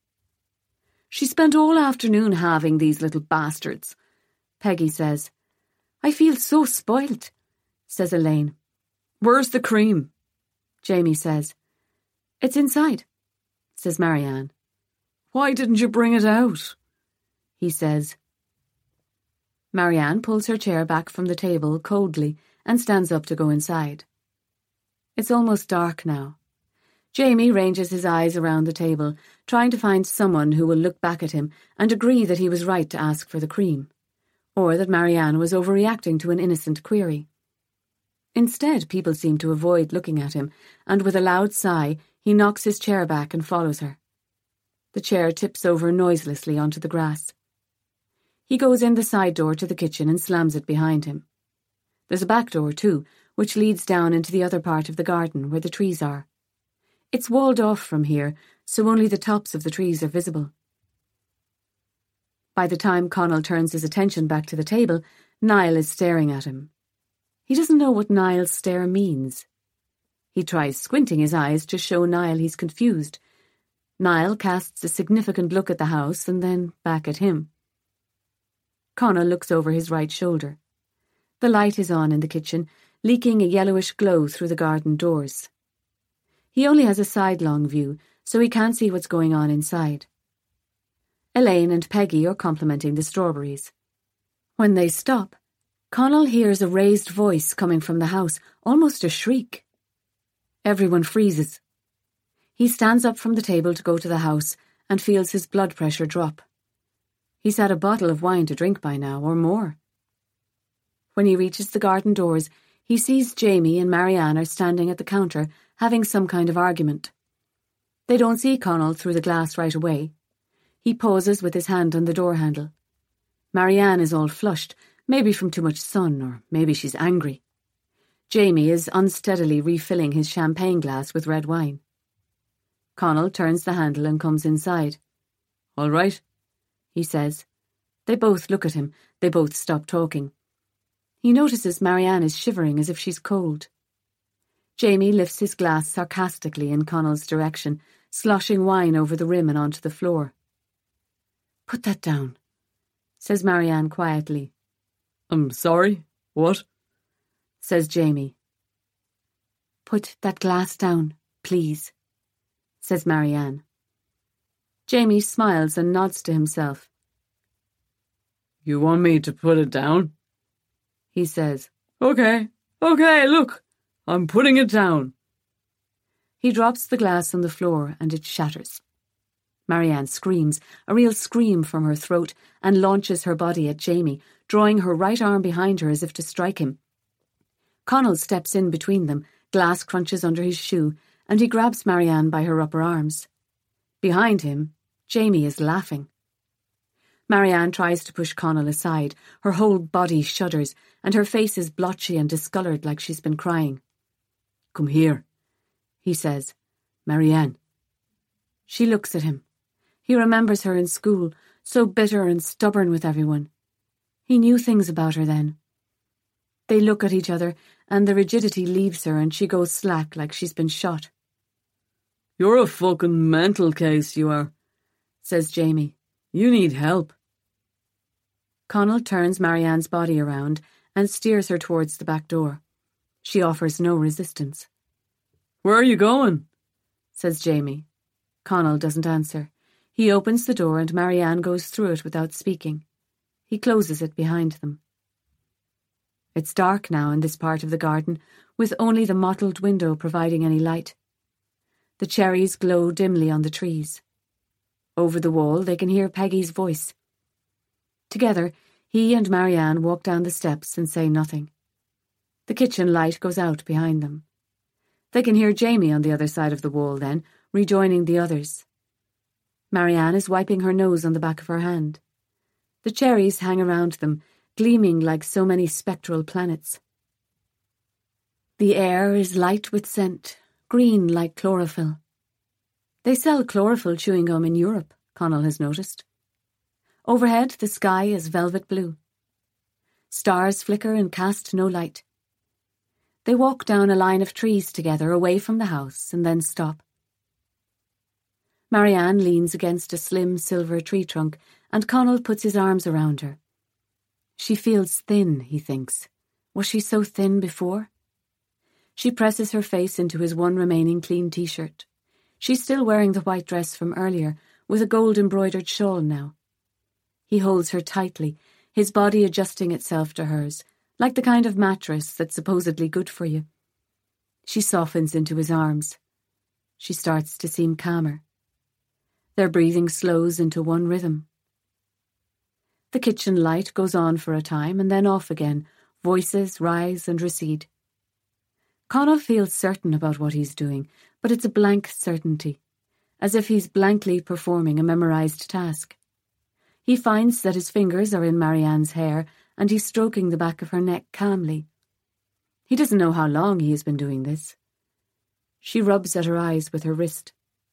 "She spent all afternoon halving these little bastards," Peggy says. "I feel so spoilt," says Elaine. "Where's the cream?" Jamie says. "It's inside," says Marianne. "Why didn't you bring it out?" he says. Marianne pulls her chair back from the table coldly and stands up to go inside. It's almost dark now. Jamie ranges his eyes around the table, trying to find someone who will look back at him and agree that he was right to ask for the cream, or that Marianne was overreacting to an innocent query. Instead, people seem to avoid looking at him, and with a loud sigh, he knocks his chair back and follows her. The chair tips over noiselessly onto the grass. He goes in the side door to the kitchen and slams it behind him. There's a back door, too, which leads down into the other part of the garden where the trees are. It's walled off from here, so only the tops of the trees are visible. By the time Connell turns his attention back to the table, Niall is staring at him. He doesn't know what Niall's stare means. He tries squinting his eyes to show Niall he's confused. Niall casts a significant look at the house and then back at him. Connell looks over his right shoulder. The light is on in the kitchen, leaking a yellowish glow through the garden doors. He only has a sidelong view, so he can't see what's going on inside. Elaine and Peggy are complimenting the strawberries. When they stop, Connell hears a raised voice coming from the house, almost a shriek. Everyone freezes. He stands up from the table to go to the house and feels his blood pressure drop. He's had a bottle of wine to drink by now, or more. When he reaches the garden doors, he sees Jamie and Marianne are standing at the counter having some kind of argument. They don't see Connell through the glass right away. He pauses with his hand on the door handle. Marianne is all flushed, maybe from too much sun, or maybe she's angry. Jamie is unsteadily refilling his champagne glass with red wine. Connell turns the handle and comes inside. "All right," he says. They both look at him. They both stop talking. He notices Marianne is shivering as if she's cold. Jamie lifts his glass sarcastically in Connell's direction, sloshing wine over the rim and onto the floor. "Put that down," says Marianne quietly. "I'm sorry, what?" says Jamie. "Put that glass down, please," says Marianne. Jamie smiles and nods to himself. "You want me to put it down?" he says. Okay, okay, look, I'm putting it down." He drops the glass on the floor and it shatters. Marianne screams, a real scream from her throat, and launches her body at Jamie, drawing her right arm behind her as if to strike him. Connell steps in between them, glass crunches under his shoe, and he grabs Marianne by her upper arms. Behind him, Jamie is laughing. Marianne tries to push Connell aside. Her whole body shudders, and her face is blotchy and discoloured like she's been crying. "Come here," he says. "Marianne." She looks at him. He remembers her in school, so bitter and stubborn with everyone. He knew things about her then. They look at each other, and the rigidity leaves her and she goes slack like she's been shot. "You're a fucking mental case, you are," says Jamie. "You need help." Connell turns Marianne's body around and steers her towards the back door. She offers no resistance. "Where are you going?" says Jamie. Connell doesn't answer. He opens the door and Marianne goes through it without speaking. He closes it behind them. It's dark now in this part of the garden, with only the mottled window providing any light. The cherries glow dimly on the trees. Over the wall they can hear Peggy's voice. Together, he and Marianne walk down the steps and say nothing. The kitchen light goes out behind them. They can hear Jamie on the other side of the wall then, rejoining the others. Marianne is wiping her nose on the back of her hand. The cherries hang around them, gleaming like so many spectral planets. The air is light with scent, green like chlorophyll. They sell chlorophyll chewing gum in Europe, Connell has noticed. Overhead, the sky is velvet blue. Stars flicker and cast no light. They walk down a line of trees together away from the house and then stop. Marianne leans against a slim silver tree trunk and Connell puts his arms around her. She feels thin, he thinks. Was she so thin before? She presses her face into his one remaining clean t-shirt. She's still wearing the white dress from earlier, with a gold-embroidered shawl now. He holds her tightly, his body adjusting itself to hers, like the kind of mattress that's supposedly good for you. She softens into his arms. She starts to seem calmer. Their breathing slows into one rhythm. The kitchen light goes on for a time and then off again. Voices rise and recede. Connell feels certain about what he's doing, but it's a blank certainty, as if he's blankly performing a memorized task. He finds that his fingers are in Marianne's hair and he's stroking the back of her neck calmly. He doesn't know how long he has been doing this. She rubs at her eyes with her wrist.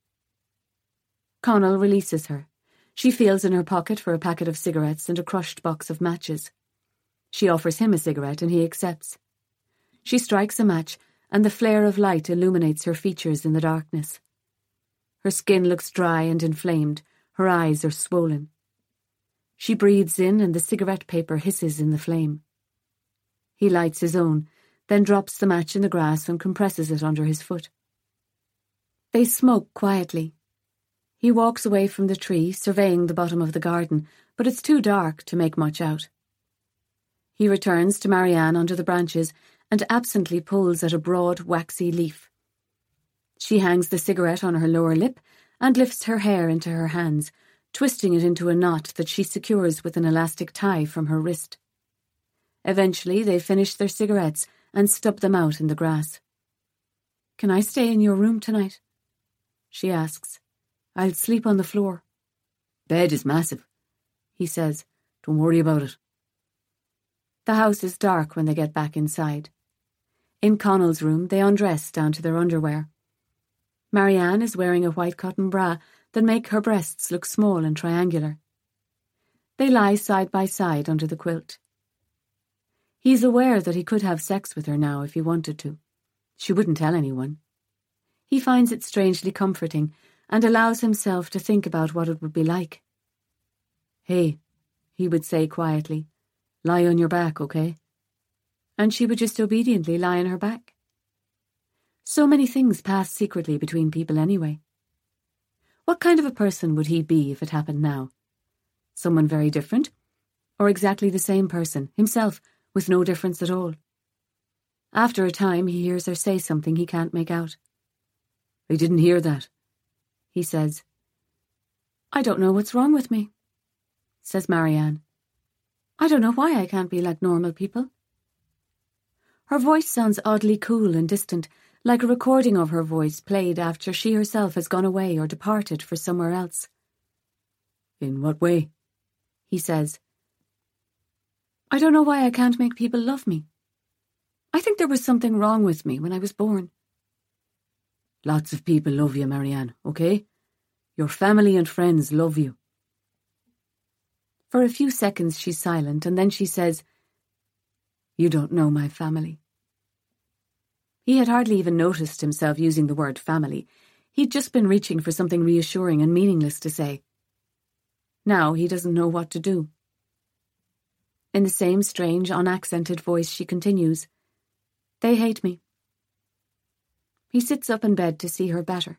Connell releases her. She feels in her pocket for a packet of cigarettes and a crushed box of matches. She offers him a cigarette and he accepts. She strikes a match and the flare of light illuminates her features in the darkness. Her skin looks dry and inflamed. Her eyes are swollen. She breathes in and the cigarette paper hisses in the flame. He lights his own, then drops the match in the grass and compresses it under his foot. They smoke quietly. He walks away from the tree, surveying the bottom of the garden, but it's too dark to make much out. He returns to Marianne under the branches and absently pulls at a broad, waxy leaf. She hangs the cigarette on her lower lip and lifts her hair into her hands, twisting it into a knot that she secures with an elastic tie from her wrist. Eventually they finish their cigarettes and stub them out in the grass. "Can I stay in your room tonight?" she asks. "I'll sleep on the floor." "Bed is massive," he says. "Don't worry about it." The house is dark when they get back inside. In Connell's room, they undress down to their underwear. Marianne is wearing a white cotton bra that make her breasts look small and triangular. They lie side by side under the quilt. He's aware that he could have sex with her now if he wanted to. She wouldn't tell anyone. He finds it strangely comforting and allows himself to think about what it would be like. "Hey," he would say quietly, "lie on your back, okay?" And she would just obediently lie on her back. So many things pass secretly between people anyway. What kind of a person would he be if it happened now? Someone very different? Or exactly the same person, himself, with no difference at all? After a time, he hears her say something he can't make out. "I didn't hear that," he says. "I don't know what's wrong with me," says Marianne. "I don't know why I can't be like normal people." Her voice sounds oddly cool and distant, like a recording of her voice played after she herself has gone away or departed for somewhere else. "In what way?" he says. "I don't know why I can't make people love me. I think there was something wrong with me when I was born." "Lots of people love you, Marianne, okay? Your family and friends love you." For a few seconds she's silent, and then she says, "You don't know my family." He had hardly even noticed himself using the word family. He'd just been reaching for something reassuring and meaningless to say. Now he doesn't know what to do. In the same strange, unaccented voice she continues, "They hate me." He sits up in bed to see her better.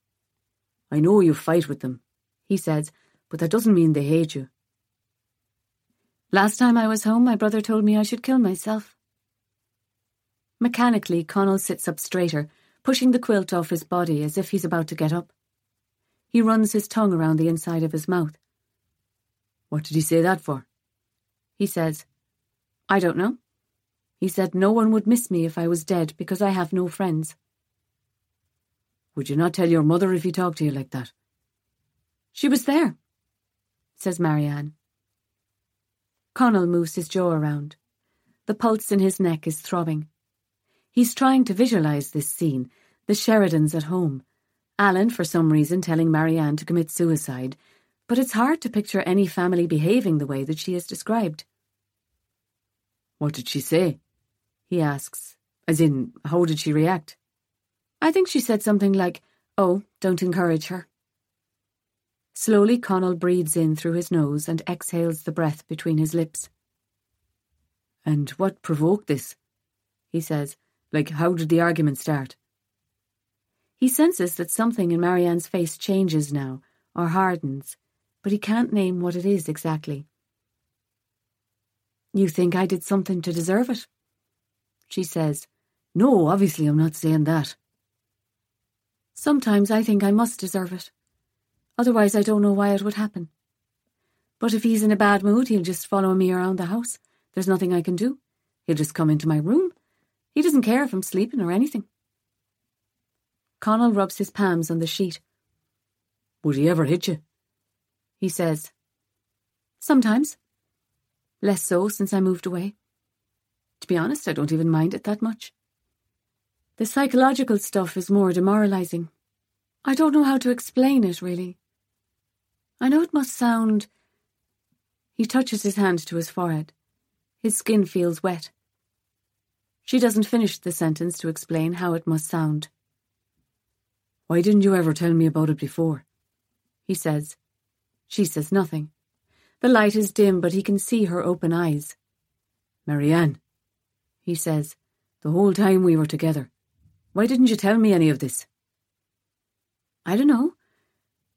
"I know you fight with them," he says, "but that doesn't mean they hate you." "Last time I was home, my brother told me I should kill myself." Mechanically, Connell sits up straighter, pushing the quilt off his body as if he's about to get up. He runs his tongue around the inside of his mouth. "What did he say that for?" He says, "I don't know. He said no one would miss me if I was dead because I have no friends." "Would you not tell your mother if he talked to you like that?" "She was there," says Marianne. Connell moves his jaw around. The pulse in his neck is throbbing. He's trying to visualize this scene, the Sheridans at home, Alan for some reason telling Marianne to commit suicide, but it's hard to picture any family behaving the way that she has described. "What did she say?" he asks. "As in, how did she react?" "I think she said something like, 'Oh, don't encourage her.'" Slowly Connell breathes in through his nose and exhales the breath between his lips. "And what provoked this?" he says. "Like, how did the argument start?" He senses that something in Marianne's face changes now, or hardens, but he can't name what it is exactly. "You think I did something to deserve it?" she says. "No, obviously I'm not saying that." "Sometimes I think I must deserve it. Otherwise I don't know why it would happen. But if he's in a bad mood, he'll just follow me around the house. There's nothing I can do. He'll just come into my room. He doesn't care if I'm sleeping or anything." Connell rubs his palms on the sheet. "Would he ever hit you?" he says. "Sometimes. Less so since I moved away. To be honest, I don't even mind it that much. The psychological stuff is more demoralizing. I don't know how to explain it, really. I know it must sound..." He touches his hand to his forehead. His skin feels wet. She doesn't finish the sentence to explain how it must sound. "Why didn't you ever tell me about it before?" he says. She says nothing. The light is dim, but he can see her open eyes. "Marianne," he says, "the whole time we were together, why didn't you tell me any of this?" "I don't know.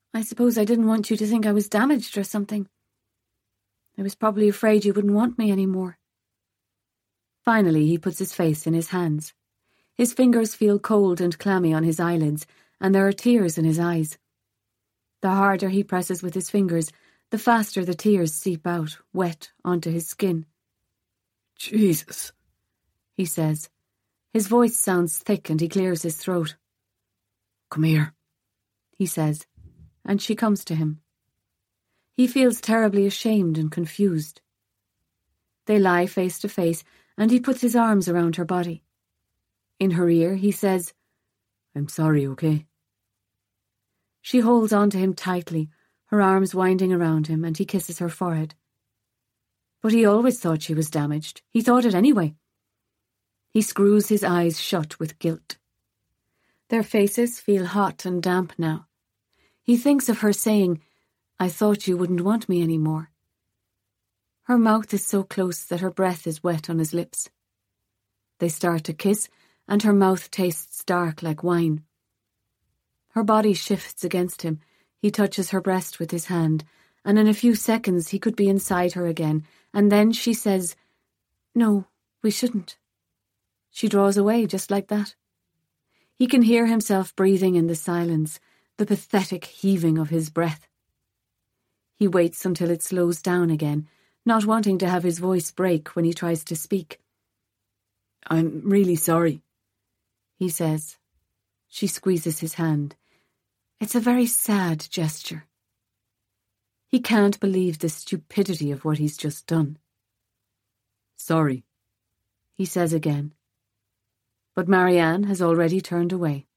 I suppose I didn't want you to think I was damaged or something. I was probably afraid you wouldn't want me anymore. Finally, he puts his face in his hands. His fingers feel cold and clammy on his eyelids, and there are tears in his eyes. The harder he presses with his fingers, the faster the tears seep out, wet, onto his skin. Jesus, he says. His voice sounds thick and he clears his throat. Come here, he says, and she comes to him. He feels terribly ashamed and confused. They lie face to face, and he puts his arms around her body. In her ear, he says, I'm sorry, okay? She holds on to him tightly, her arms winding around him, and he kisses her forehead. But he always thought she was damaged. He thought it anyway. He screws his eyes shut with guilt. Their faces feel hot and damp now. He thinks of her saying, I thought you wouldn't want me anymore. Her mouth is so close that her breath is wet on his lips. They start to kiss, and her mouth tastes dark like wine. Her body shifts against him. He touches her breast with his hand, and in a few seconds he could be inside her again, and then she says, No, we shouldn't. She draws away just like that. He can hear himself breathing in the silence, the pathetic heaving of his breath. He waits until it slows down again, not wanting to have his voice break when he tries to speak. I'm really sorry, he says. She squeezes his hand. It's a very sad gesture. He can't believe the stupidity of what he's just done. Sorry, he says again. But Marianne has already turned away.